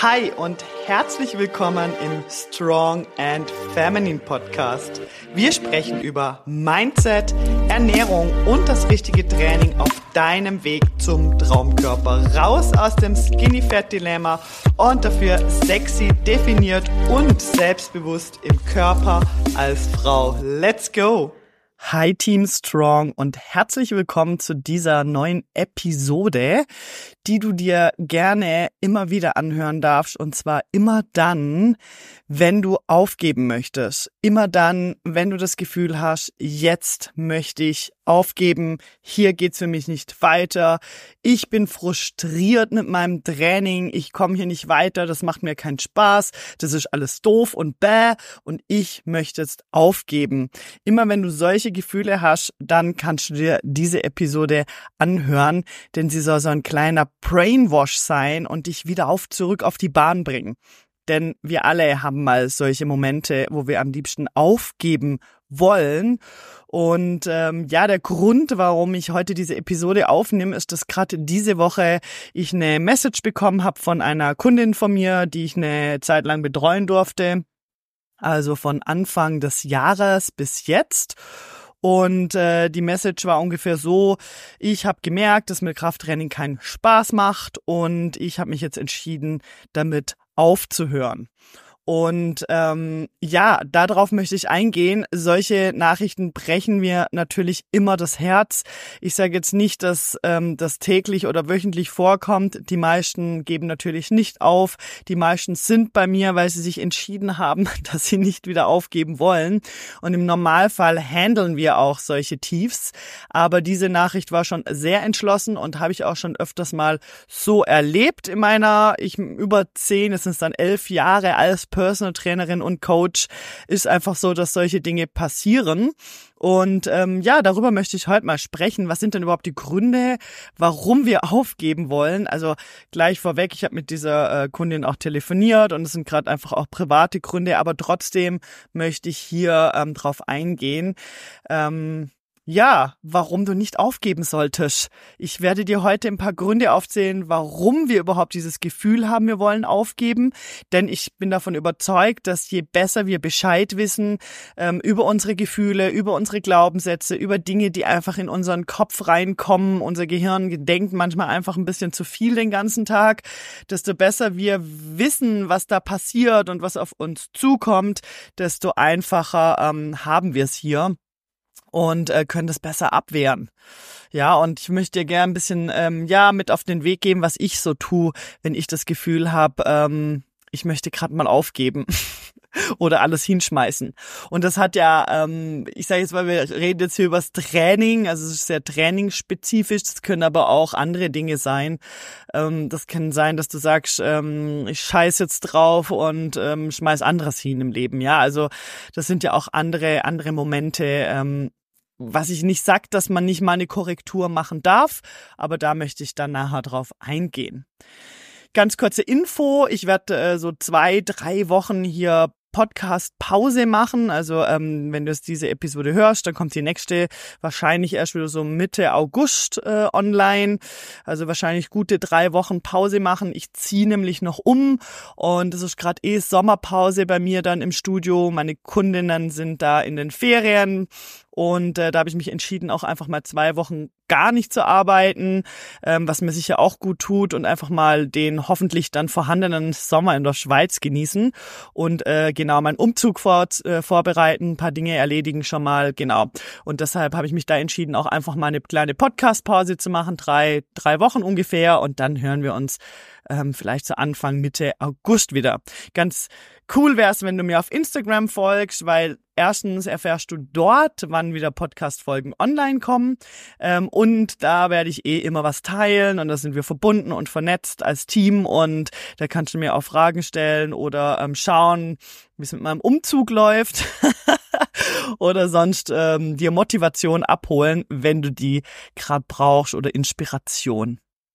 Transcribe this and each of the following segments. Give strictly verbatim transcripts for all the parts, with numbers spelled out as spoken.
Hi und herzlich willkommen im Strong and Feminine Podcast. Wir sprechen über Mindset, Ernährung und das richtige Training auf deinem Weg zum Traumkörper. Raus aus dem Skinny Fat Dilemma und dafür sexy, definiert und selbstbewusst im Körper als Frau. Let's go! Hi Team Strong und herzlich willkommen zu dieser neuen Episode, die du dir gerne immer wieder anhören darfst, und zwar immer dann, wenn du aufgeben möchtest. Immer dann, wenn du das Gefühl hast, jetzt möchte ich aufgeben, hier geht's für mich nicht weiter, ich bin frustriert mit meinem Training, ich komme hier nicht weiter, das macht mir keinen Spaß, das ist alles doof und bäh und ich möchte jetzt aufgeben. Immer wenn du solche Gefühle hast, dann kannst du dir diese Episode anhören, denn sie soll so ein kleiner Brainwash sein und dich wieder auf zurück auf die Bahn bringen. Denn wir alle haben mal solche Momente, wo wir am liebsten aufgeben wollen. Und ähm, ja, der Grund, warum ich heute diese Episode aufnehme, ist, dass gerade diese Woche ich eine Message bekommen habe von einer Kundin von mir, die ich eine Zeit lang betreuen durfte. Also von Anfang des Jahres bis jetzt. Und äh, die Message war ungefähr so: Ich habe gemerkt, dass mir Krafttraining keinen Spaß macht und ich habe mich jetzt entschieden, damit aufzuhören. Und ähm, ja, darauf möchte ich eingehen. Solche Nachrichten brechen mir natürlich immer das Herz. Ich sage jetzt nicht, dass ähm, das täglich oder wöchentlich vorkommt. Die meisten geben natürlich nicht auf. Die meisten sind bei mir, weil sie sich entschieden haben, dass sie nicht wieder aufgeben wollen. Und im Normalfall handeln wir auch solche Tiefs. Aber diese Nachricht war schon sehr entschlossen und habe ich auch schon öfters mal so erlebt in meiner, ich über zehn, es sind dann elf Jahre als Personal Trainerin und Coach. Ist einfach so, dass solche Dinge passieren. Und ähm, ja, darüber möchte ich heute mal sprechen. Was sind denn überhaupt die Gründe, warum wir aufgeben wollen? Also gleich vorweg, ich habe mit dieser äh, Kundin auch telefoniert und es sind gerade einfach auch private Gründe, aber trotzdem möchte ich hier ähm, drauf eingehen. Ähm, Ja, warum du nicht aufgeben solltest. Ich werde dir heute ein paar Gründe aufzählen, warum wir überhaupt dieses Gefühl haben, wir wollen aufgeben. Denn ich bin davon überzeugt, dass je besser wir Bescheid wissen ähm, über unsere Gefühle, über unsere Glaubenssätze, über Dinge, die einfach in unseren Kopf reinkommen, unser Gehirn denkt manchmal einfach ein bisschen zu viel den ganzen Tag, desto besser wir wissen, was da passiert und was auf uns zukommt, desto einfacher ähm, haben wir es hier. Und äh, können das besser abwehren. Ja, und ich möchte dir gerne ein bisschen ähm, ja mit auf den Weg geben, was ich so tue, wenn ich das Gefühl habe, ähm, ich möchte gerade mal aufgeben oder alles hinschmeißen. Und das hat ja, ähm, ich sage jetzt mal, wir reden jetzt hier über das Training, also es ist sehr trainingsspezifisch, das können aber auch andere Dinge sein. Ähm, das kann sein, dass du sagst, ähm, ich scheiß jetzt drauf und ähm, schmeiß anderes hin im Leben. Ja, also das sind ja auch andere andere Momente, ähm, was ich nicht sage, dass man nicht mal eine Korrektur machen darf, aber da möchte ich dann nachher drauf eingehen. Ganz kurze Info, ich werde äh, so zwei, drei Wochen hier Podcast-Pause machen, also ähm, wenn du jetzt diese Episode hörst, dann kommt die nächste wahrscheinlich erst wieder so Mitte August äh, online, also wahrscheinlich gute drei Wochen Pause machen. Ich ziehe nämlich noch um und es ist gerade eh Sommerpause bei mir dann im Studio, meine Kundinnen sind da in den Ferien und äh, da habe ich mich entschieden, auch einfach mal zwei Wochen gar nicht zu arbeiten, ähm, was mir sicher auch gut tut und einfach mal den hoffentlich dann vorhandenen Sommer in der Schweiz genießen und äh, genau meinen Umzug vor, äh, vorbereiten, ein paar Dinge erledigen schon mal, genau. Und deshalb habe ich mich da entschieden, auch einfach mal eine kleine Podcast-Pause zu machen, drei, drei Wochen ungefähr und dann hören wir uns ähm, vielleicht zu Anfang, Mitte August wieder. Ganz cool wäre es, wenn du mir auf Instagram folgst, weil erstens erfährst du dort, wann wieder Podcast-Folgen online kommen ähm, und da werde ich eh immer was teilen und da sind wir verbunden und vernetzt als Team und da kannst du mir auch Fragen stellen oder ähm, schauen, wie es mit meinem Umzug läuft oder sonst ähm, dir Motivation abholen, wenn du die gerade brauchst oder Inspiration.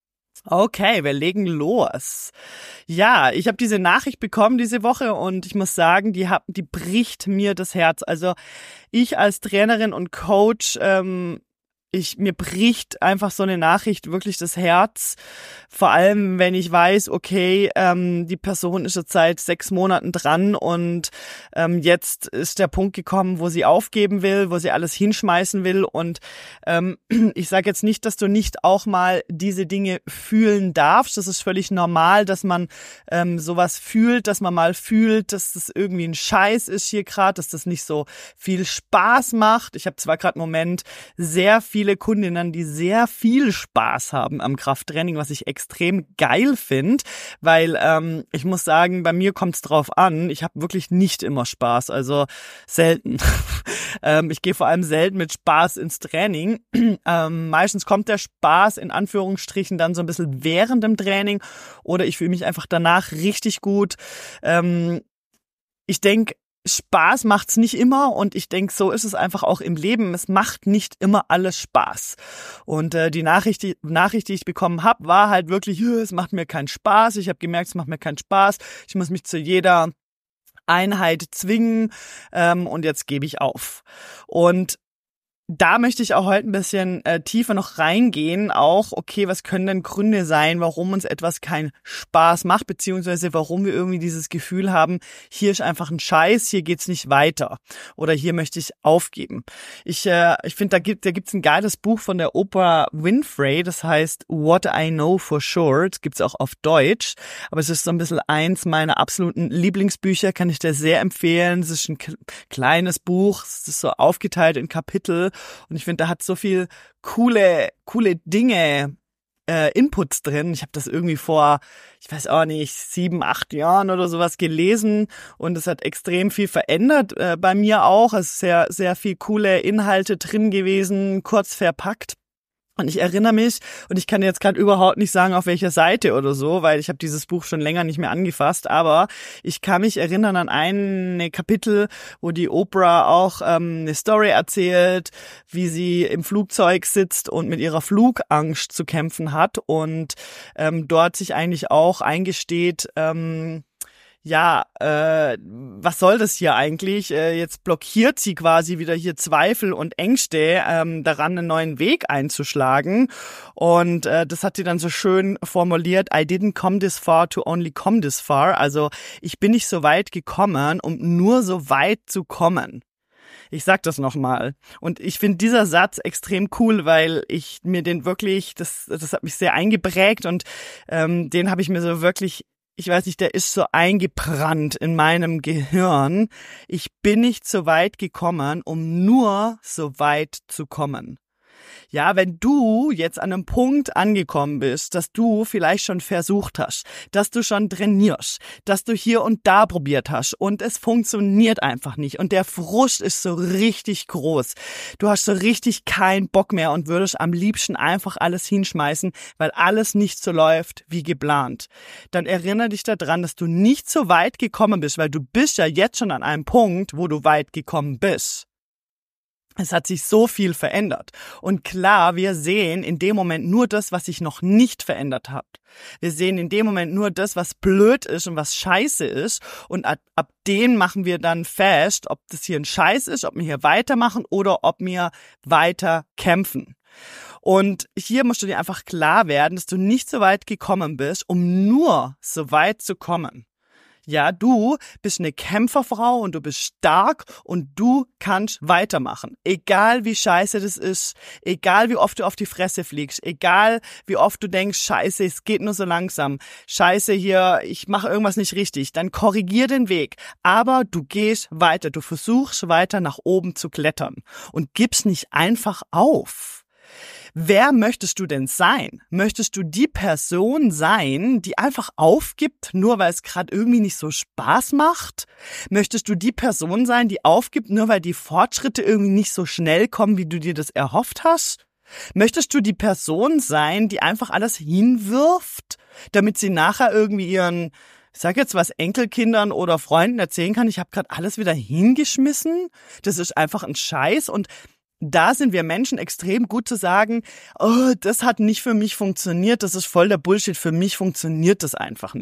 Okay, wir legen los. Ja, ich habe diese Nachricht bekommen diese Woche und ich muss sagen, die, hab, die bricht mir das Herz. Also ich als Trainerin und Coach, ähm, ich, mir bricht einfach so eine Nachricht wirklich das Herz. Vor allem, wenn ich weiß, okay, ähm, die Person ist jetzt seit sechs Monaten dran und ähm, jetzt ist der Punkt gekommen, wo sie aufgeben will, wo sie alles hinschmeißen will. Und ähm, ich sage jetzt nicht, dass du nicht auch mal diese Dinge fühlen darfst. Das ist völlig normal, dass man ähm, sowas fühlt, dass man mal fühlt, dass das irgendwie ein Scheiß ist hier gerade, dass das nicht so viel Spaß macht. Ich habe zwar gerade im Moment sehr viele Kundinnen, die sehr viel Spaß haben am Krafttraining, was ich extrem geil finde, weil ähm, ich muss sagen, bei mir kommt es drauf an, ich habe wirklich nicht immer Spaß, also selten. ähm, ich gehe vor allem selten mit Spaß ins Training. ähm, meistens kommt der Spaß in Anführungsstrichen dann so ein bisschen während dem Training oder ich fühle mich einfach danach richtig gut. Ähm, ich denke, Spaß macht's nicht immer und ich denke, so ist es einfach auch im Leben. Es macht nicht immer alles Spaß. Und äh, die Nachricht, die Nachricht, die ich bekommen habe, war halt wirklich, es macht mir keinen Spaß. Ich habe gemerkt, es macht mir keinen Spaß. Ich muss mich zu jeder Einheit zwingen ähm, und jetzt gebe ich auf. Und da möchte ich auch heute ein bisschen äh, tiefer noch reingehen, auch, okay, was können denn Gründe sein, warum uns etwas keinen Spaß macht, beziehungsweise warum wir irgendwie dieses Gefühl haben, hier ist einfach ein Scheiß, hier geht's nicht weiter oder hier möchte ich aufgeben. Ich äh, ich finde, da gibt da gibt's ein geiles Buch von der Oprah Winfrey, das heißt What I Know for Sure, das gibt's auch auf Deutsch, aber es ist so ein bisschen eins meiner absoluten Lieblingsbücher, kann ich dir sehr empfehlen. Es ist ein k- kleines Buch, es ist so aufgeteilt in Kapitel. Und ich finde, da hat so viel coole, coole Dinge, äh, Inputs drin. Ich habe das irgendwie vor, ich weiß auch nicht, sieben, acht Jahren oder sowas gelesen und es hat extrem viel verändert äh, bei mir auch. Es ist sehr, sehr viel coole Inhalte drin gewesen, kurz verpackt. Und ich erinnere mich, und ich kann jetzt gerade überhaupt nicht sagen, auf welcher Seite oder so, weil ich habe dieses Buch schon länger nicht mehr angefasst, aber ich kann mich erinnern an ein Kapitel, wo die Oprah auch ähm, eine Story erzählt, wie sie im Flugzeug sitzt und mit ihrer Flugangst zu kämpfen hat und ähm, dort sich eigentlich auch eingesteht, ähm, ja, äh, was soll das hier eigentlich? Äh, jetzt blockiert sie quasi wieder hier Zweifel und Ängste ähm, daran, einen neuen Weg einzuschlagen. Und äh, das hat sie dann so schön formuliert, I didn't come this far to only come this far. Also ich bin nicht so weit gekommen, um nur so weit zu kommen. Ich sag das nochmal. Und ich finde dieser Satz extrem cool, weil ich mir den wirklich, das, das hat mich sehr eingeprägt und ähm, den habe ich mir so wirklich, ich weiß nicht, der ist so eingebrannt in meinem Gehirn. Ich bin nicht so weit gekommen, um nur so weit zu kommen. Ja, wenn du jetzt an einem Punkt angekommen bist, dass du vielleicht schon versucht hast, dass du schon trainierst, dass du hier und da probiert hast und es funktioniert einfach nicht und der Frust ist so richtig groß. Du hast so richtig keinen Bock mehr und würdest am liebsten einfach alles hinschmeißen, weil alles nicht so läuft wie geplant. Dann erinnere dich daran, dass du nicht so weit gekommen bist, weil du bist ja jetzt schon an einem Punkt, wo du weit gekommen bist. Es hat sich so viel verändert. Und klar, wir sehen in dem Moment nur das, was sich noch nicht verändert hat. Wir sehen in dem Moment nur das, was blöd ist und was scheiße ist. Und ab, ab dem machen wir dann fest, ob das hier ein Scheiß ist, ob wir hier weitermachen oder ob wir weiter kämpfen. Und hier musst du dir einfach klar werden, dass du nicht so weit gekommen bist, um nur so weit zu kommen. Ja, du bist eine Kämpferfrau und du bist stark und du kannst weitermachen. Egal wie scheiße das ist, egal wie oft du auf die Fresse fliegst, egal wie oft du denkst, scheiße, es geht nur so langsam, scheiße hier, ich mache irgendwas nicht richtig, dann korrigier den Weg. Aber du gehst weiter, du versuchst weiter nach oben zu klettern und gibst nicht einfach auf. Wer möchtest du denn sein? Möchtest du die Person sein, die einfach aufgibt, nur weil es gerade irgendwie nicht so Spaß macht? Möchtest du die Person sein, die aufgibt, nur weil die Fortschritte irgendwie nicht so schnell kommen, wie du dir das erhofft hast? Möchtest du die Person sein, die einfach alles hinwirft, damit sie nachher irgendwie ihren, ich sag jetzt was, Enkelkindern oder Freunden erzählen kann, ich habe gerade alles wieder hingeschmissen? Das ist einfach ein Scheiß und da sind wir Menschen extrem gut zu sagen, oh, das hat nicht für mich funktioniert, das ist voll der Bullshit, für mich funktioniert das einfach nicht.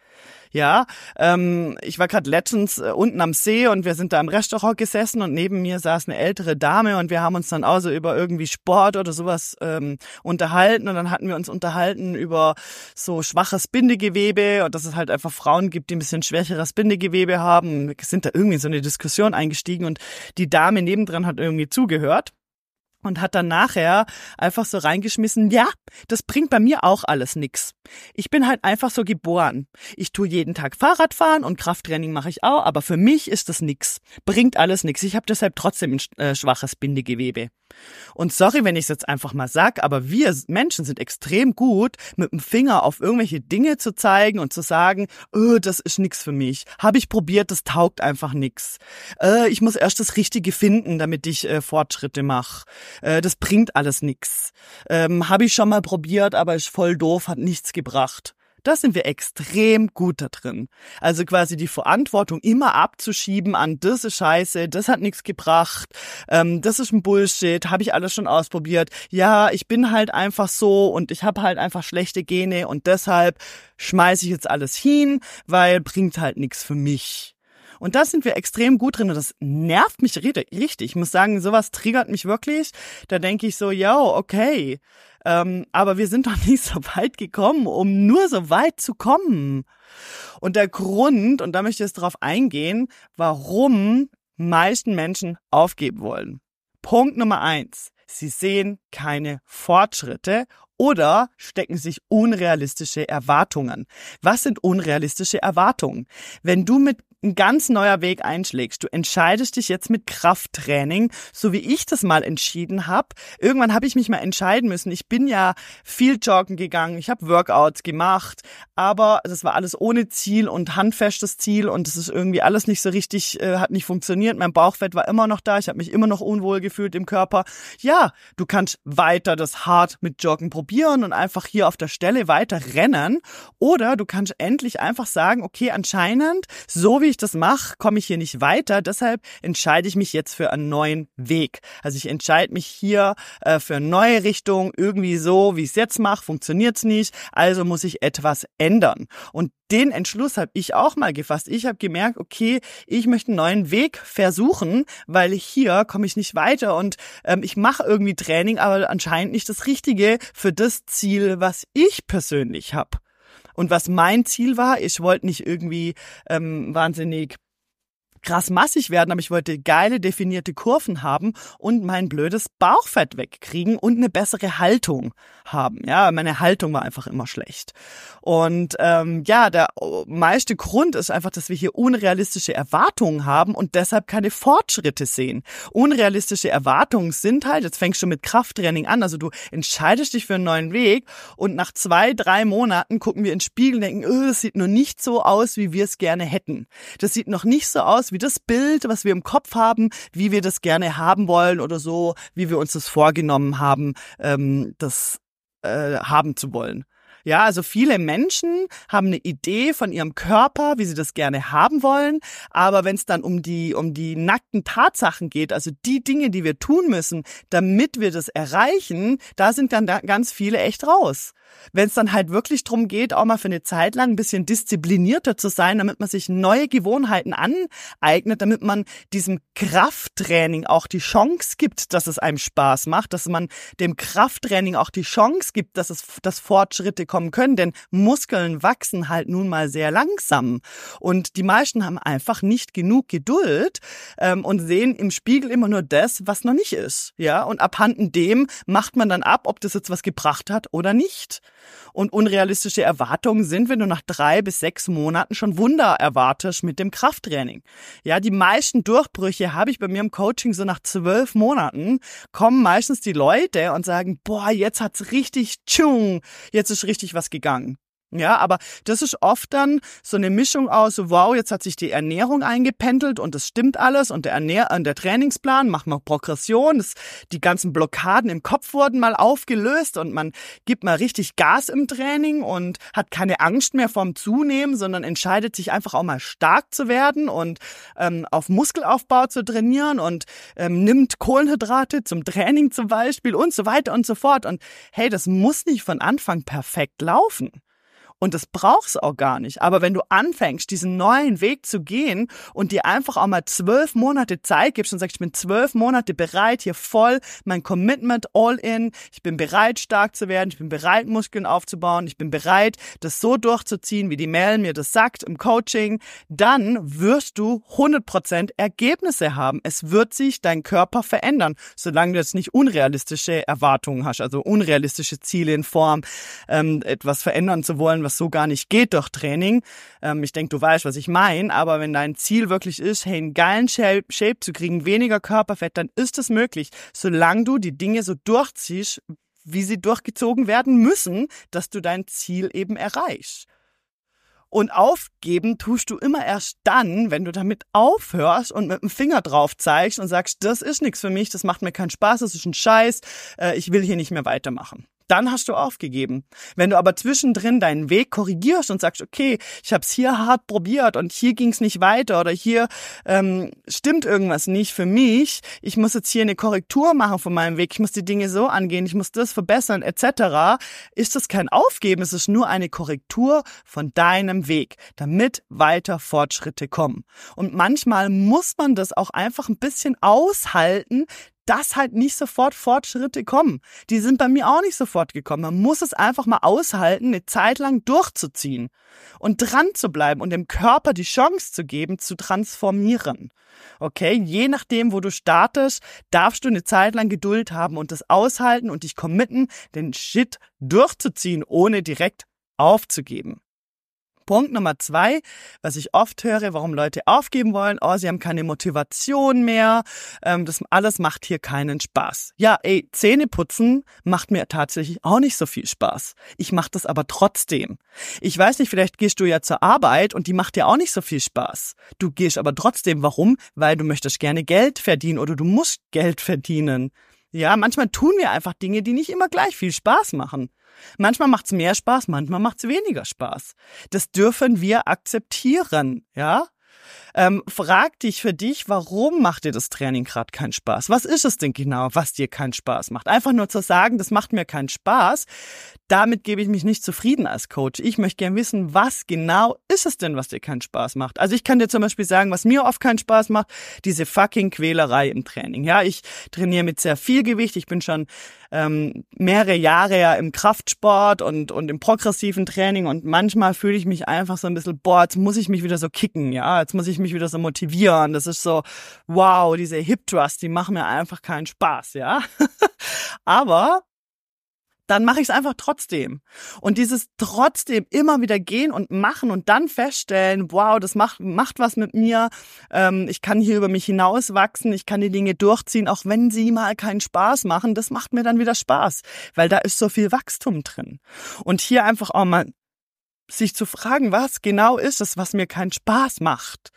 Ja, ähm, ich war gerade letztens äh, unten am See und wir sind da im Restaurant gesessen und neben mir saß eine ältere Dame und wir haben uns dann auch so über irgendwie Sport oder sowas ähm, unterhalten und dann hatten wir uns unterhalten über so schwaches Bindegewebe und dass es halt einfach Frauen gibt, die ein bisschen schwächeres Bindegewebe haben. Wir sind da irgendwie in so eine Diskussion eingestiegen und die Dame nebendran hat irgendwie zugehört. Und hat dann nachher einfach so reingeschmissen, ja, das bringt bei mir auch alles nix. Ich bin halt einfach so geboren. Ich tue jeden Tag Fahrrad fahren und Krafttraining mache ich auch, aber für mich ist das nix. Bringt alles nix. Ich habe deshalb trotzdem ein äh, schwaches Bindegewebe. Und sorry, wenn ich es jetzt einfach mal sag, aber wir Menschen sind extrem gut, mit dem Finger auf irgendwelche Dinge zu zeigen und zu sagen, oh, das ist nix für mich. Habe ich probiert, das taugt einfach nix. Äh, ich muss erst das Richtige finden, damit ich äh, Fortschritte mache. Äh, das bringt alles nix. Ähm, habe ich schon mal probiert, aber ist voll doof, hat nichts gebracht. Da sind wir extrem gut da drin. Also quasi die Verantwortung immer abzuschieben an, das ist scheiße, das hat nichts gebracht, ähm, das ist ein Bullshit, habe ich alles schon ausprobiert. Ja, ich bin halt einfach so und ich habe halt einfach schlechte Gene und deshalb schmeiße ich jetzt alles hin, weil bringt halt nichts für mich. Und da sind wir extrem gut drin und das nervt mich richtig. Ich muss sagen, sowas triggert mich wirklich. Da denke ich so, ja, okay, ähm, aber wir sind doch nicht so weit gekommen, um nur so weit zu kommen. Und der Grund, und da möchte ich jetzt drauf eingehen, warum meisten Menschen aufgeben wollen. Punkt Nummer eins. Sie sehen keine Fortschritte oder stecken sich unrealistische Erwartungen. Was sind unrealistische Erwartungen? Wenn du mit ein ganz neuer Weg einschlägst. Du entscheidest dich jetzt mit Krafttraining, so wie ich das mal entschieden habe. Irgendwann habe ich mich mal entscheiden müssen. Ich bin ja viel joggen gegangen, ich habe Workouts gemacht, aber das war alles ohne Ziel und handfestes Ziel und das ist irgendwie alles nicht so richtig, äh, hat nicht funktioniert. Mein Bauchfett war immer noch da, ich habe mich immer noch unwohl gefühlt im Körper. Ja, du kannst weiter das hart mit Joggen probieren und einfach hier auf der Stelle weiter rennen oder du kannst endlich einfach sagen, okay, anscheinend, so wie ich das mache, komme ich hier nicht weiter. Deshalb entscheide ich mich jetzt für einen neuen Weg. Also ich entscheide mich hier äh, für eine neue Richtung. Irgendwie so, wie ich es jetzt mache, funktioniert es nicht. Also muss ich etwas ändern. Und den Entschluss habe ich auch mal gefasst. Ich habe gemerkt, okay, ich möchte einen neuen Weg versuchen, weil hier komme ich nicht weiter und ähm, ich mache irgendwie Training, aber anscheinend nicht das Richtige für das Ziel, was ich persönlich habe. Und was mein Ziel war, ich wollte nicht irgendwie ähm, wahnsinnig krass massig werden, aber ich wollte geile, definierte Kurven haben und mein blödes Bauchfett wegkriegen und eine bessere Haltung haben. Ja, meine Haltung war einfach immer schlecht. Und ähm, ja, der meiste Grund ist einfach, dass wir hier unrealistische Erwartungen haben und deshalb keine Fortschritte sehen. Unrealistische Erwartungen sind halt, jetzt fängst du mit Krafttraining an, also du entscheidest dich für einen neuen Weg und nach zwei, drei Monaten gucken wir in den Spiegel und denken, oh, das sieht nur nicht so aus, wie wir es gerne hätten. Das sieht noch nicht so aus, wie das Bild, was wir im Kopf haben, wie wir das gerne haben wollen oder so, wie wir uns das vorgenommen haben, ähm, das äh, haben zu wollen. Ja, also viele Menschen haben eine Idee von ihrem Körper, wie sie das gerne haben wollen, aber wenn es dann um die um die nackten Tatsachen geht, also die Dinge, die wir tun müssen, damit wir das erreichen, da sind dann da ganz viele echt raus. Wenn es dann halt wirklich drum geht, auch mal für eine Zeit lang ein bisschen disziplinierter zu sein, damit man sich neue Gewohnheiten aneignet, damit man diesem Krafttraining auch die Chance gibt, dass es einem Spaß macht, dass man dem Krafttraining auch die Chance gibt, dass es dass Fortschritte kommen können, denn Muskeln wachsen halt nun mal sehr langsam und die meisten haben einfach nicht genug Geduld ähm, und sehen im Spiegel immer nur das, was noch nicht ist, ja, und abhanden dem macht man dann ab, ob das jetzt was gebracht hat oder nicht. Und unrealistische Erwartungen sind, wenn du nach drei bis sechs Monaten schon Wunder erwartest mit dem Krafttraining. Ja, die meisten Durchbrüche habe ich bei mir im Coaching so nach zwölf Monaten, kommen meistens die Leute und sagen, boah, jetzt hat's richtig, tschung, jetzt ist richtig was gegangen. Ja, aber das ist oft dann so eine Mischung aus, so, wow, jetzt hat sich die Ernährung eingependelt und das stimmt alles und der Ernähr- und der Trainingsplan macht mal Progression, das, die ganzen Blockaden im Kopf wurden mal aufgelöst und man gibt mal richtig Gas im Training und hat keine Angst mehr vorm Zunehmen, sondern entscheidet sich einfach auch mal stark zu werden und ähm, auf Muskelaufbau zu trainieren und ähm, nimmt Kohlenhydrate zum Training zum Beispiel und so weiter und so fort. Und hey, das muss nicht von Anfang perfekt laufen. Und das brauchst du auch gar nicht. Aber wenn du anfängst, diesen neuen Weg zu gehen und dir einfach auch mal zwölf Monate Zeit gibst und sagst, ich bin zwölf Monate bereit, hier voll mein Commitment all in, ich bin bereit, stark zu werden, ich bin bereit, Muskeln aufzubauen, ich bin bereit, das so durchzuziehen, wie die Mel mir das sagt im Coaching, dann wirst du hundert Prozent Ergebnisse haben. Es wird sich dein Körper verändern, solange du jetzt nicht unrealistische Erwartungen hast, also unrealistische Ziele in Form, ähm, etwas verändern zu wollen, was so gar nicht geht durch Training. Ähm, ich denke, du weißt, was ich meine, aber wenn dein Ziel wirklich ist, hey, einen geilen Shape, Shape zu kriegen, weniger Körperfett, dann ist es möglich, solange du die Dinge so durchziehst, wie sie durchgezogen werden müssen, dass du dein Ziel eben erreichst. Und aufgeben tust du immer erst dann, wenn du damit aufhörst und mit dem Finger drauf zeigst und sagst, das ist nichts für mich, das macht mir keinen Spaß, das ist ein Scheiß, äh, ich will hier nicht mehr weitermachen. Dann hast du aufgegeben. Wenn du aber zwischendrin deinen Weg korrigierst und sagst, okay, ich habe es hier hart probiert und hier ging es nicht weiter oder hier ähm, stimmt irgendwas nicht für mich, ich muss jetzt hier eine Korrektur machen von meinem Weg, ich muss die Dinge so angehen, ich muss das verbessern et cetera, ist das kein Aufgeben, es ist nur eine Korrektur von deinem Weg, damit weiter Fortschritte kommen. Und manchmal muss man das auch einfach ein bisschen aushalten, dass halt nicht sofort Fortschritte kommen. Die sind bei mir auch nicht sofort gekommen. Man muss es einfach mal aushalten, eine Zeit lang durchzuziehen und dran zu bleiben und dem Körper die Chance zu geben, zu transformieren. Okay, je nachdem, wo du startest, darfst du eine Zeit lang Geduld haben und das aushalten und dich committen, den Shit durchzuziehen, ohne direkt aufzugeben. Punkt Nummer zwei, was ich oft höre, warum Leute aufgeben wollen, oh, sie haben keine Motivation mehr, ähm, das alles macht hier keinen Spaß. Ja, ey, Zähne putzen macht mir tatsächlich auch nicht so viel Spaß. Ich mache das aber trotzdem. Ich weiß nicht, vielleicht gehst du ja zur Arbeit und die macht dir auch nicht so viel Spaß. Du gehst aber trotzdem, warum? Weil du möchtest gerne Geld verdienen oder du musst Geld verdienen. Ja, manchmal tun wir einfach Dinge, die nicht immer gleich viel Spaß machen. Manchmal macht's mehr Spaß, manchmal macht's weniger Spaß. Das dürfen wir akzeptieren, ja? Ähm, frag dich für dich, warum macht dir das Training gerade keinen Spaß? Was ist es denn genau, was dir keinen Spaß macht? Einfach nur zu sagen, das macht mir keinen Spaß, damit gebe ich mich nicht zufrieden als Coach. Ich möchte gerne wissen, was genau ist es denn, was dir keinen Spaß macht? Also ich kann dir zum Beispiel sagen, was mir oft keinen Spaß macht, diese fucking Quälerei im Training. Ja, ich trainiere mit sehr viel Gewicht, ich bin schon ähm, mehrere Jahre ja im Kraftsport und und im progressiven Training und manchmal fühle ich mich einfach so ein bisschen, boah, jetzt muss ich mich wieder so kicken, ja, jetzt muss ich mich wieder so motivieren. Das ist so, wow, diese Hip Thrusts, die machen mir einfach keinen Spaß, ja. Aber dann mache ich es einfach trotzdem. Und dieses trotzdem immer wieder gehen und machen und dann feststellen, wow, das macht macht was mit mir, ähm, ich kann hier über mich hinauswachsen, ich kann die Dinge durchziehen, auch wenn sie mal keinen Spaß machen, das macht mir dann wieder Spaß, weil da ist so viel Wachstum drin. Und hier einfach auch mal sich zu fragen, was genau ist es, was mir keinen Spaß macht?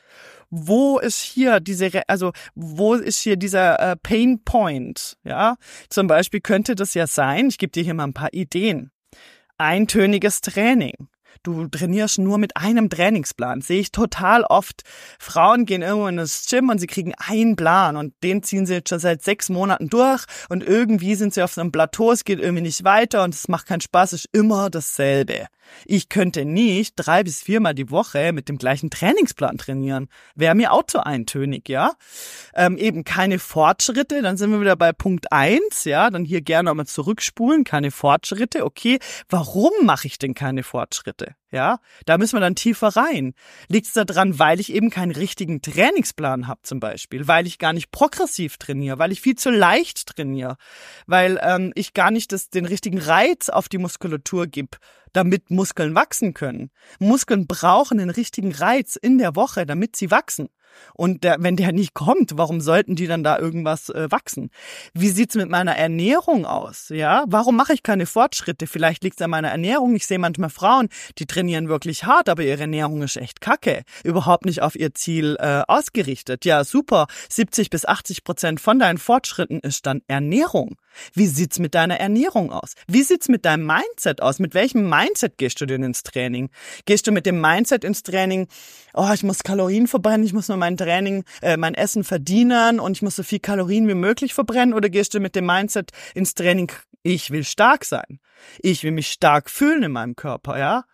Wo ist hier diese, also wo ist hier dieser äh, Pain Point? Ja, zum Beispiel könnte das ja sein, ich gebe dir hier mal ein paar Ideen. Eintöniges Training. Du trainierst nur mit einem Trainingsplan. Sehe ich total oft. Frauen gehen irgendwo in das Gym und sie kriegen einen Plan und den ziehen sie jetzt schon seit sechs Monaten durch und irgendwie sind sie auf so einem Plateau, es geht irgendwie nicht weiter und es macht keinen Spaß, es ist immer dasselbe. Ich könnte nicht drei bis viermal die Woche mit dem gleichen Trainingsplan trainieren. Wäre mir auch zu eintönig, ja. Ähm, eben keine Fortschritte, dann sind wir wieder bei Punkt eins, ja. Dann hier gerne nochmal zurückspulen, keine Fortschritte. Okay, warum mache ich denn keine Fortschritte? Ja, da müssen wir dann tiefer rein. Liegt es daran, weil ich eben keinen richtigen Trainingsplan habe zum Beispiel, weil ich gar nicht progressiv trainiere, weil ich viel zu leicht trainiere, weil ähm, ich gar nicht das, den richtigen Reiz auf die Muskulatur gebe, damit Muskeln wachsen können. Muskeln brauchen den richtigen Reiz in der Woche, damit sie wachsen. Und der, wenn der nicht kommt, warum sollten die dann da irgendwas äh, wachsen? Wie sieht's mit meiner Ernährung aus? Ja, warum mache ich keine Fortschritte? Vielleicht liegt's an meiner Ernährung. Ich sehe manchmal Frauen, die trainieren wirklich hart, aber ihre Ernährung ist echt kacke. Überhaupt nicht auf ihr Ziel äh, ausgerichtet. Ja, super. siebzig bis achtzig Prozent von deinen Fortschritten ist dann Ernährung. Wie sieht's mit deiner Ernährung aus? Wie sieht's mit deinem Mindset aus? Mit welchem Mindset gehst du denn ins Training? Gehst du mit dem Mindset ins Training, oh, ich muss Kalorien verbrennen, ich muss nur mein Training, äh, mein Essen verdienen und ich muss so viel Kalorien wie möglich verbrennen? Oder gehst du mit dem Mindset ins Training, ich will stark sein, ich will mich stark fühlen in meinem Körper, ja?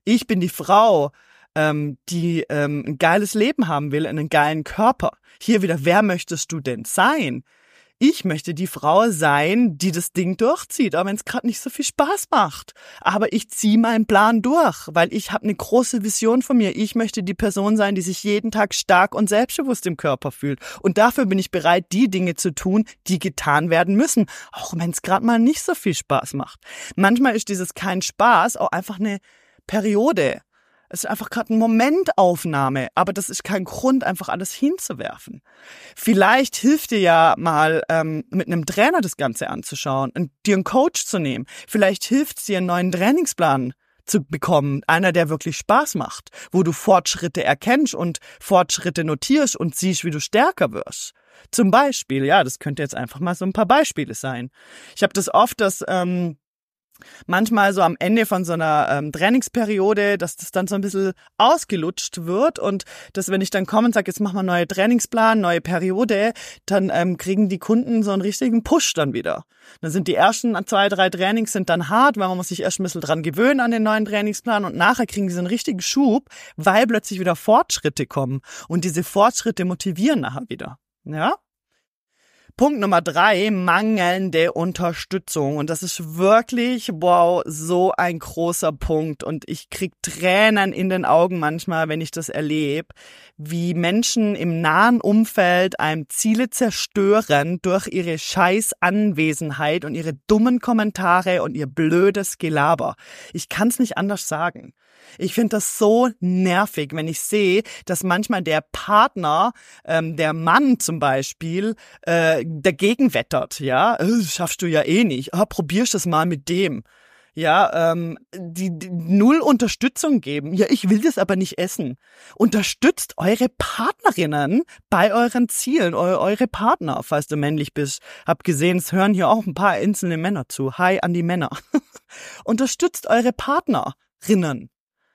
Ich bin die Frau, ähm, die ähm, ein geiles Leben haben will, einen geilen Körper. Hier wieder, wer möchtest du denn sein? Ich möchte die Frau sein, die das Ding durchzieht, auch wenn es gerade nicht so viel Spaß macht. Aber ich ziehe meinen Plan durch, weil ich habe eine große Vision von mir. Ich möchte die Person sein, die sich jeden Tag stark und selbstbewusst im Körper fühlt. Und dafür bin ich bereit, die Dinge zu tun, die getan werden müssen, auch wenn es gerade mal nicht so viel Spaß macht. Manchmal ist dieses kein Spaß auch einfach eine Periode. Es ist einfach gerade eine Momentaufnahme, aber das ist kein Grund, einfach alles hinzuwerfen. Vielleicht hilft dir ja mal, ähm, mit einem Trainer das Ganze anzuschauen und dir einen Coach zu nehmen. Vielleicht hilft es dir, einen neuen Trainingsplan zu bekommen, einer, der wirklich Spaß macht, wo du Fortschritte erkennst und Fortschritte notierst und siehst, wie du stärker wirst. Zum Beispiel, ja, das könnte jetzt einfach mal so ein paar Beispiele sein. Ich habe das oft, dass ähm, manchmal so am Ende von so einer ähm, Trainingsperiode, dass das dann so ein bisschen ausgelutscht wird und dass, wenn ich dann komme und sage, jetzt machen wir einen neuen Trainingsplan, neue Periode, dann ähm, kriegen die Kunden so einen richtigen Push dann wieder. Dann sind die ersten zwei, drei Trainings sind dann hart, weil man muss sich erst ein bisschen dran gewöhnen an den neuen Trainingsplan und nachher kriegen sie so einen richtigen Schub, weil plötzlich wieder Fortschritte kommen und diese Fortschritte motivieren nachher wieder. Ja? Punkt Nummer drei, mangelnde Unterstützung. Und das ist wirklich, wow, so ein großer Punkt. Und ich krieg Tränen in den Augen manchmal, wenn ich das erlebe, wie Menschen im nahen Umfeld einem Ziele zerstören durch ihre scheiß Anwesenheit und ihre dummen Kommentare und ihr blödes Gelaber. Ich kann's nicht anders sagen. Ich finde das so nervig, wenn ich sehe, dass manchmal der Partner, ähm, der Mann zum Beispiel, äh, dagegen wettert, ja, das schaffst du ja eh nicht, ah, probierst das mal mit dem, ja, ähm, die, die null Unterstützung geben, ja, ich will das aber nicht essen. Unterstützt eure Partnerinnen bei euren Zielen, eu, eure Partner, falls du männlich bist. Hab gesehen, es hören hier auch ein paar einzelne Männer zu. Hi an die Männer. Unterstützt eure Partnerinnen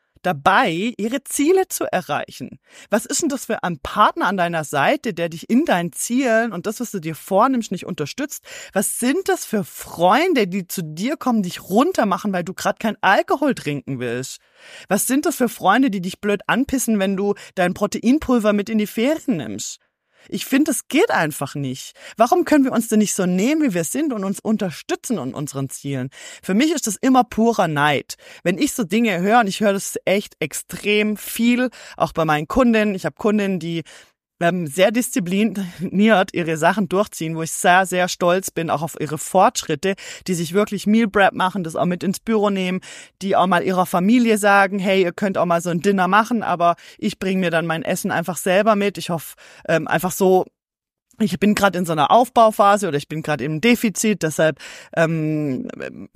dabei, ihre Ziele zu erreichen. Was ist denn das für ein Partner an deiner Seite, der dich in deinen Zielen und das, was du dir vornimmst, nicht unterstützt? Was sind das für Freunde, die zu dir kommen, dich runtermachen, weil du gerade kein Alkohol trinken willst? Was sind das für Freunde, die dich blöd anpissen, wenn du dein Proteinpulver mit in die Ferien nimmst? Ich finde, es geht einfach nicht. Warum können wir uns denn nicht so nehmen, wie wir sind und uns unterstützen in unseren Zielen? Für mich ist das immer purer Neid. Wenn ich so Dinge höre, und ich höre das echt extrem viel, auch bei meinen Kundinnen. Ich habe Kundinnen, die ähm, sehr diszipliniert ihre Sachen durchziehen, wo ich sehr, sehr stolz bin, auch auf ihre Fortschritte, die sich wirklich Meal Prep machen, das auch mit ins Büro nehmen, die auch mal ihrer Familie sagen, hey, ihr könnt auch mal so ein Dinner machen, aber ich bringe mir dann mein Essen einfach selber mit. Ich hoffe, ähm, einfach so, ich bin gerade in so einer Aufbauphase oder ich bin gerade im Defizit, deshalb ähm,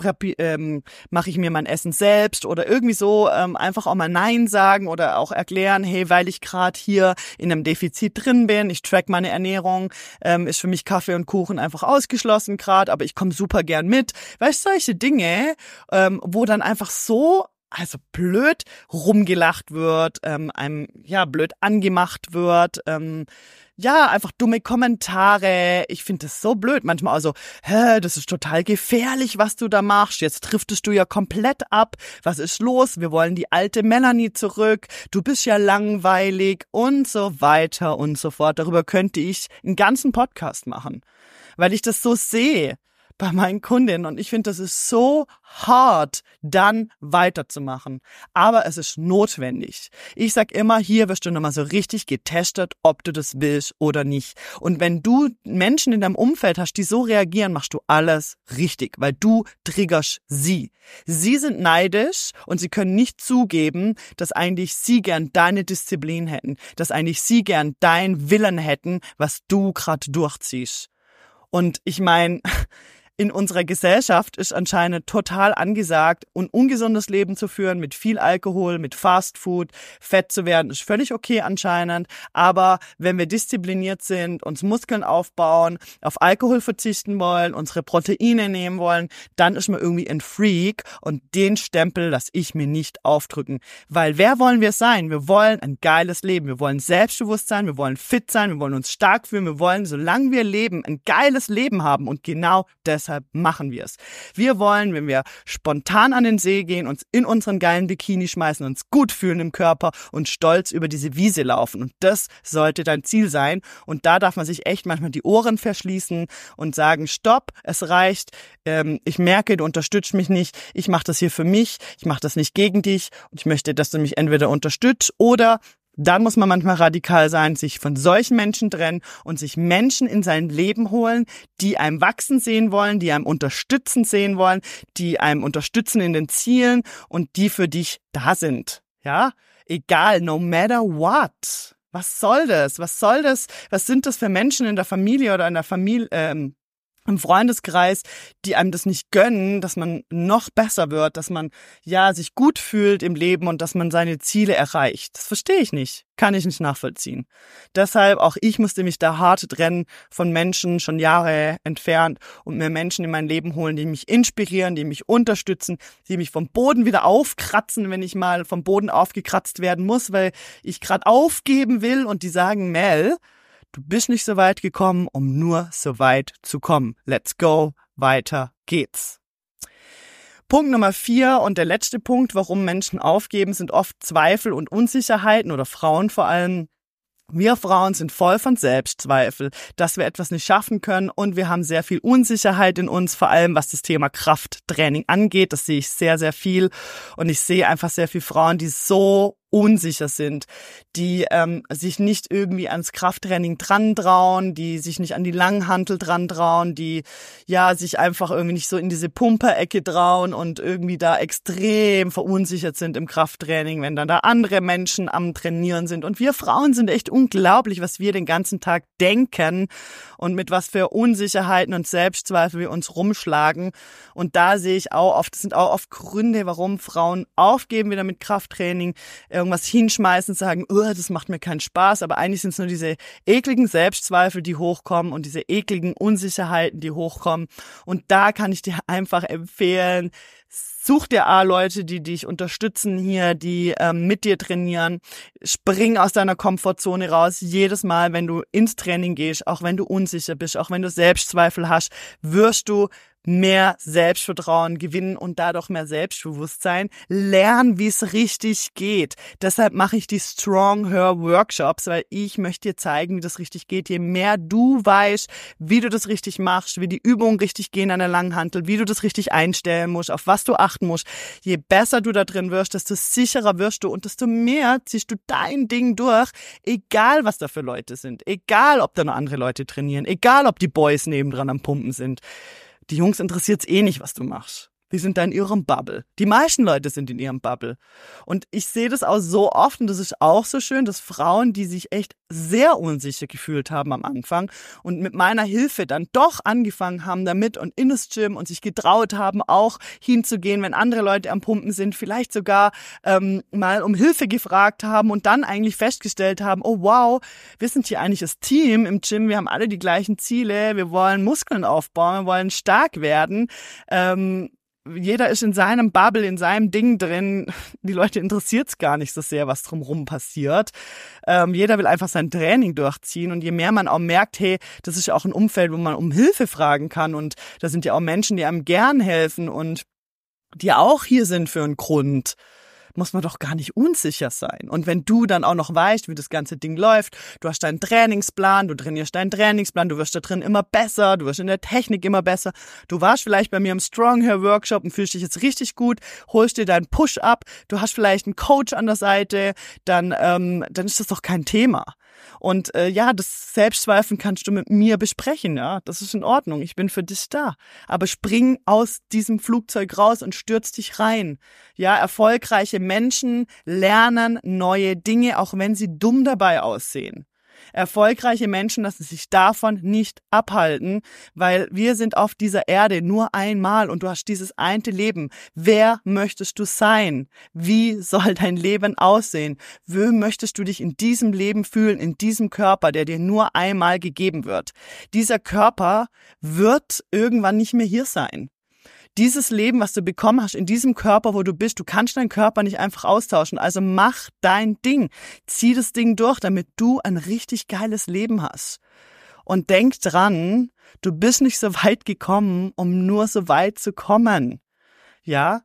ähm, mache ich mir mein Essen selbst oder irgendwie so ähm, einfach auch mal Nein sagen oder auch erklären, hey, weil ich gerade hier in einem Defizit drin bin, ich track meine Ernährung, ähm, ist für mich Kaffee und Kuchen einfach ausgeschlossen gerade, aber ich komme super gern mit. Weißt du, solche Dinge, ähm, wo dann einfach so also blöd rumgelacht wird, ähm, einem ja blöd angemacht wird, ähm, ja, einfach dumme Kommentare. Ich finde das so blöd. Manchmal also, hä, das ist total gefährlich, was du da machst. Jetzt driftest du ja komplett ab. Was ist los? Wir wollen die alte Melanie zurück. Du bist ja langweilig und so weiter und so fort. Darüber könnte ich einen ganzen Podcast machen, weil ich das so sehe bei meinen Kundinnen und ich finde, das ist so hart, dann weiterzumachen. Aber es ist notwendig. Ich sag immer, hier wirst du nochmal so richtig getestet, ob du das willst oder nicht. Und wenn du Menschen in deinem Umfeld hast, die so reagieren, machst du alles richtig, weil du triggerst sie. Sie sind neidisch und sie können nicht zugeben, dass eigentlich sie gern deine Disziplin hätten, dass eigentlich sie gern dein Willen hätten, was du gerade durchziehst. Und ich meine, in unserer Gesellschaft ist anscheinend total angesagt, ein ungesundes Leben zu führen mit viel Alkohol, mit Fastfood, fett zu werden, ist völlig okay anscheinend. Aber wenn wir diszipliniert sind, uns Muskeln aufbauen, auf Alkohol verzichten wollen, unsere Proteine nehmen wollen, dann ist man irgendwie ein Freak und den Stempel lasse ich mir nicht aufdrücken. Weil wer wollen wir sein? Wir wollen ein geiles Leben. Wir wollen selbstbewusst sein, wir wollen fit sein, wir wollen uns stark fühlen, wir wollen, solange wir leben, ein geiles Leben haben und genau das deshalb machen wir es. Wir wollen, wenn wir spontan an den See gehen, uns in unseren geilen Bikini schmeißen, uns gut fühlen im Körper und stolz über diese Wiese laufen. Und das sollte dein Ziel sein. Und da darf man sich echt manchmal die Ohren verschließen und sagen, stopp, es reicht. Ähm, ich merke, du unterstützt mich nicht. Ich mache das hier für mich. Ich mache das nicht gegen dich. Und ich möchte, dass du mich entweder unterstützt oder dann muss man manchmal radikal sein, sich von solchen Menschen trennen und sich Menschen in sein Leben holen, die einem wachsen sehen wollen, die einem unterstützen sehen wollen, die einem unterstützen in den Zielen und die für dich da sind. Ja, egal, no matter what. Was soll das? Was soll das? Was sind das für Menschen in der Familie oder in der Familie, ähm, im Freundeskreis, die einem das nicht gönnen, dass man noch besser wird, dass man ja sich gut fühlt im Leben und dass man seine Ziele erreicht. Das verstehe ich nicht, kann ich nicht nachvollziehen. Deshalb, auch ich musste mich da hart trennen von Menschen, schon Jahre entfernt und mir Menschen in mein Leben holen, die mich inspirieren, die mich unterstützen, die mich vom Boden wieder aufkratzen, wenn ich mal vom Boden aufgekratzt werden muss, weil ich gerade aufgeben will und die sagen, Mel, du bist nicht so weit gekommen, um nur so weit zu kommen. Let's go, weiter geht's. Punkt Nummer vier und der letzte Punkt, warum Menschen aufgeben, sind oft Zweifel und Unsicherheiten oder Frauen vor allem. Wir Frauen sind voll von Selbstzweifel, dass wir etwas nicht schaffen können und wir haben sehr viel Unsicherheit in uns, vor allem was das Thema Krafttraining angeht. Das sehe ich sehr, sehr viel und ich sehe einfach sehr viele Frauen, die so unsicher sind, die ähm, sich nicht irgendwie ans Krafttraining dran trauen, die sich nicht an die Langhantel dran trauen, die ja sich einfach irgendwie nicht so in diese Pumperecke trauen und irgendwie da extrem verunsichert sind im Krafttraining, wenn dann da andere Menschen am Trainieren sind. Und wir Frauen sind echt unglaublich, was wir den ganzen Tag denken und mit was für Unsicherheiten und Selbstzweifel wir uns rumschlagen. Und da sehe ich auch oft, das sind auch oft Gründe, warum Frauen aufgeben wieder mit Krafttraining, irgendwas hinschmeißen, sagen, oh, das macht mir keinen Spaß, aber eigentlich sind es nur diese ekligen Selbstzweifel, die hochkommen und diese ekligen Unsicherheiten, die hochkommen. Und da kann ich dir einfach empfehlen, such dir A Leute, die dich unterstützen hier, die ähm, mit dir trainieren. Spring aus deiner Komfortzone raus. Jedes Mal, wenn du ins Training gehst, auch wenn du unsicher bist, auch wenn du Selbstzweifel hast, wirst du mehr Selbstvertrauen gewinnen und dadurch mehr Selbstbewusstsein. Lern, wie es richtig geht. Deshalb mache ich die Strong Her Workshops, weil ich möchte dir zeigen, wie das richtig geht. Je mehr du weißt, wie du das richtig machst, wie die Übungen richtig gehen an der Langhantel, wie du das richtig einstellen musst, auf was du achten musst, je besser du da drin wirst, desto sicherer wirst du und desto mehr ziehst du dein Ding durch, egal was da für Leute sind, egal ob da noch andere Leute trainieren, egal ob die Boys nebendran am Pumpen sind. Die Jungs interessiert's eh nicht, was du machst. Die sind da in ihrem Bubble. Die meisten Leute sind in ihrem Bubble. Und ich sehe das auch so oft und das ist auch so schön, dass Frauen, die sich echt sehr unsicher gefühlt haben am Anfang und mit meiner Hilfe dann doch angefangen haben damit und in das Gym und sich getraut haben, auch hinzugehen, wenn andere Leute am Pumpen sind, vielleicht sogar ähm, mal um Hilfe gefragt haben und dann eigentlich festgestellt haben, oh wow, wir sind hier eigentlich das Team im Gym, wir haben alle die gleichen Ziele, wir wollen Muskeln aufbauen, wir wollen stark werden, ähm, jeder ist in seinem Bubble, in seinem Ding drin. Die Leute interessiert es gar nicht so sehr, was drumherum passiert. Ähm, jeder will einfach sein Training durchziehen. Und je mehr man auch merkt, hey, das ist ja auch ein Umfeld, wo man um Hilfe fragen kann. Und da sind ja auch Menschen, die einem gern helfen und die auch hier sind für einen Grund, muss man doch gar nicht unsicher sein. Und wenn du dann auch noch weißt, wie das ganze Ding läuft, du hast deinen Trainingsplan, du trainierst deinen Trainingsplan, du wirst da drin immer besser, du wirst in der Technik immer besser. Du warst vielleicht bei mir im Strong Her Workshop und fühlst dich jetzt richtig gut, holst dir deinen Push-Up, du hast vielleicht einen Coach an der Seite, dann, ähm, dann ist das doch kein Thema. Und äh, ja, das Selbstzweifeln kannst du mit mir besprechen, ja, das ist in Ordnung, ich bin für dich da. Aber spring aus diesem Flugzeug raus und stürz dich rein. Ja, erfolgreiche Menschen lernen neue Dinge, auch wenn sie dumm dabei aussehen. Erfolgreiche Menschen lassen sich davon nicht abhalten, weil wir sind auf dieser Erde nur einmal und du hast dieses eine Leben. Wer möchtest du sein? Wie soll dein Leben aussehen? Wie möchtest du dich in diesem Leben fühlen, in diesem Körper, der dir nur einmal gegeben wird? Dieser Körper wird irgendwann nicht mehr hier sein. Dieses Leben, was du bekommen hast, in diesem Körper, wo du bist, du kannst deinen Körper nicht einfach austauschen. Also mach dein Ding. Zieh das Ding durch, damit du ein richtig geiles Leben hast. Und denk dran, du bist nicht so weit gekommen, um nur so weit zu kommen. Ja?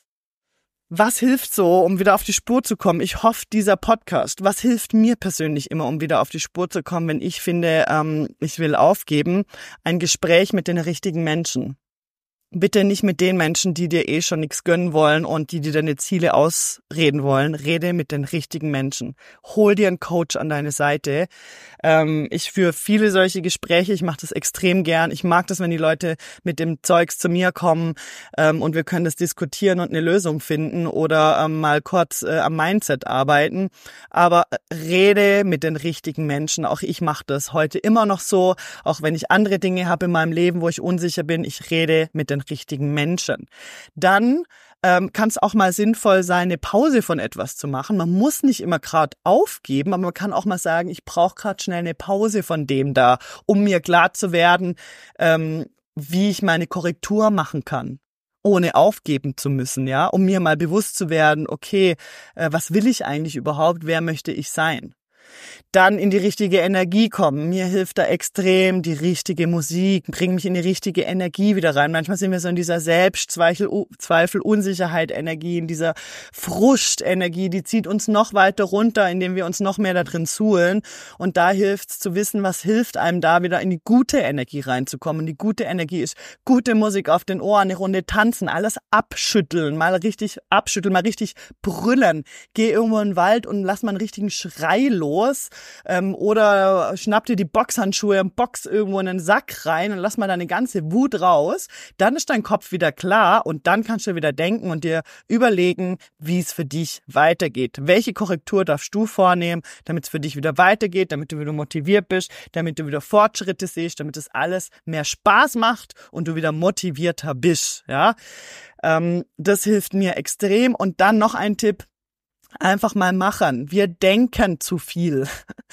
Was hilft so, um wieder auf die Spur zu kommen? Ich hoffe, dieser Podcast, was hilft mir persönlich immer, um wieder auf die Spur zu kommen, wenn ich finde, ähm, ich will aufgeben? Ein Gespräch mit den richtigen Menschen. Bitte nicht mit den Menschen, die dir eh schon nichts gönnen wollen und die dir deine Ziele ausreden wollen. Rede mit den richtigen Menschen. Hol dir einen Coach an deine Seite. Ähm, ich führe viele solche Gespräche. Ich mache das extrem gern. Ich mag das, wenn die Leute mit dem Zeugs zu mir kommen ähm, und wir können das diskutieren und eine Lösung finden oder ähm, mal kurz äh, am Mindset arbeiten. Aber rede mit den richtigen Menschen. Auch ich mache das heute immer noch so. Auch wenn ich andere Dinge habe in meinem Leben, wo ich unsicher bin. Ich rede mit den richtigen Menschen. Dann ähm, kann es auch mal sinnvoll sein, eine Pause von etwas zu machen. Man muss nicht immer gerade aufgeben, aber man kann auch mal sagen, ich brauche gerade schnell eine Pause von dem da, um mir klar zu werden, ähm, wie ich meine Korrektur machen kann, ohne aufgeben zu müssen, ja, um mir mal bewusst zu werden, okay, äh, was will ich eigentlich überhaupt, wer möchte ich sein? Dann in die richtige Energie kommen. Mir hilft da extrem die richtige Musik, bringt mich in die richtige Energie wieder rein. Manchmal sind wir so in dieser Selbstzweifel, Zweifel, Unsicherheit, Energie, in dieser Frust-Energie, die zieht uns noch weiter runter, indem wir uns noch mehr da drin suhlen. Und da hilft es zu wissen, was hilft einem da wieder in die gute Energie reinzukommen. Und die gute Energie ist gute Musik auf den Ohren, eine Runde tanzen, alles abschütteln, mal richtig abschütteln, mal richtig brüllen. Geh irgendwo in den Wald und lass mal einen richtigen Schrei los. Ähm, oder schnapp dir die Boxhandschuhe und box irgendwo in einen Sack rein und lass mal deine ganze Wut raus. Dann ist dein Kopf wieder klar und dann kannst du wieder denken und dir überlegen, wie es für dich weitergeht. Welche Korrektur darfst du vornehmen, damit es für dich wieder weitergeht, damit du wieder motiviert bist, damit du wieder Fortschritte siehst, damit es alles mehr Spaß macht und du wieder motivierter bist. Ja, ähm, das hilft mir extrem. Und dann noch ein Tipp. Einfach mal machen. Wir denken zu viel.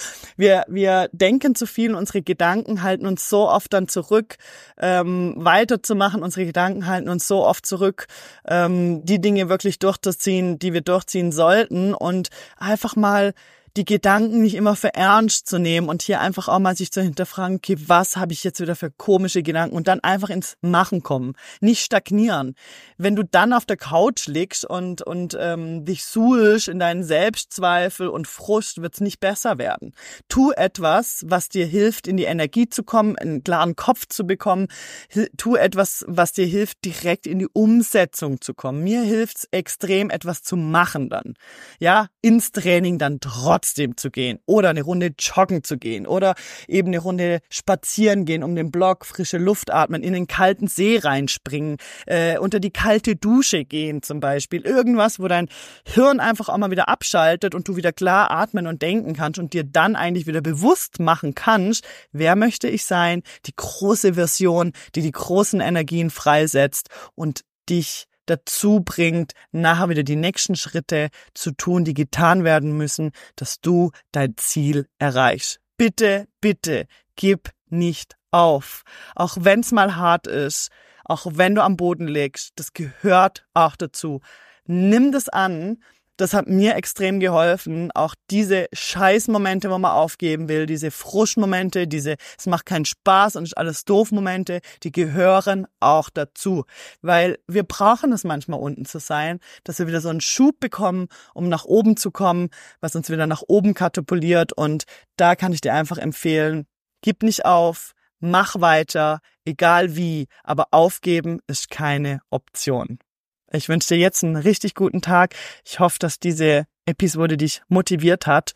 Wir wir denken zu viel. Unsere Gedanken halten uns so oft dann zurück, ähm, weiterzumachen. Unsere Gedanken halten uns so oft zurück, ähm, die Dinge wirklich durchzuziehen, die wir durchziehen sollten. Und einfach mal die Gedanken nicht immer für ernst zu nehmen und hier einfach auch mal sich zu hinterfragen, okay, was habe ich jetzt wieder für komische Gedanken und dann einfach ins Machen kommen, nicht stagnieren. Wenn du dann auf der Couch liegst und und ähm, dich suhlst in deinen Selbstzweifel und Frust, wird's nicht besser werden. Tu etwas, was dir hilft, in die Energie zu kommen, einen klaren Kopf zu bekommen. Tu etwas, was dir hilft, direkt in die Umsetzung zu kommen. Mir hilft's extrem, etwas zu machen dann. Ja, ins Training dann trotzdem trotzdem zu gehen oder eine Runde joggen zu gehen oder eben eine Runde spazieren gehen um den Block, frische Luft atmen, in den kalten See reinspringen, äh, unter die kalte Dusche gehen zum Beispiel. Irgendwas, wo dein Hirn einfach auch mal wieder abschaltet und du wieder klar atmen und denken kannst und dir dann eigentlich wieder bewusst machen kannst, wer möchte ich sein, die große Version, die die großen Energien freisetzt und dich dazu bringt, nachher wieder die nächsten Schritte zu tun, die getan werden müssen, dass du dein Ziel erreichst. Bitte, bitte, gib nicht auf. Auch wenn es mal hart ist, auch wenn du am Boden liegst, das gehört auch dazu. Nimm das an. Das hat mir extrem geholfen, auch diese Scheißmomente, wo man aufgeben will, diese Frustmomente, diese es macht keinen Spaß und ist alles doof Momente, die gehören auch dazu, weil wir brauchen es manchmal unten zu sein, dass wir wieder so einen Schub bekommen, um nach oben zu kommen, was uns wieder nach oben katapultiert und da kann ich dir einfach empfehlen, gib nicht auf, mach weiter, egal wie, aber aufgeben ist keine Option. Ich wünsche dir jetzt einen richtig guten Tag. Ich hoffe, dass diese Episode dich motiviert hat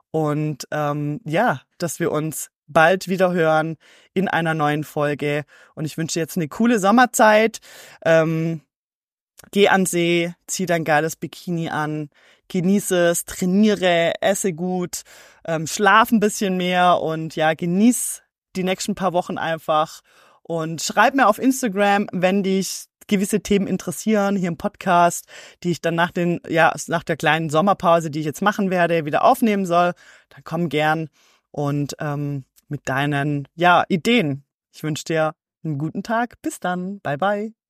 und ähm, ja, dass wir uns bald wieder hören in einer neuen Folge. Und ich wünsche dir jetzt eine coole Sommerzeit. Ähm, geh an den See, zieh dein geiles Bikini an, genieße es, trainiere, esse gut, ähm, schlaf ein bisschen mehr und ja, genieß die nächsten paar Wochen einfach. Und schreib mir auf Instagram, wenn dich gewisse Themen interessieren, hier im Podcast, die ich dann nach den, ja, nach der kleinen Sommerpause, die ich jetzt machen werde, wieder aufnehmen soll, dann komm gern und ähm, mit deinen, ja, Ideen. Ich wünsche dir einen guten Tag. Bis dann. Bye, bye.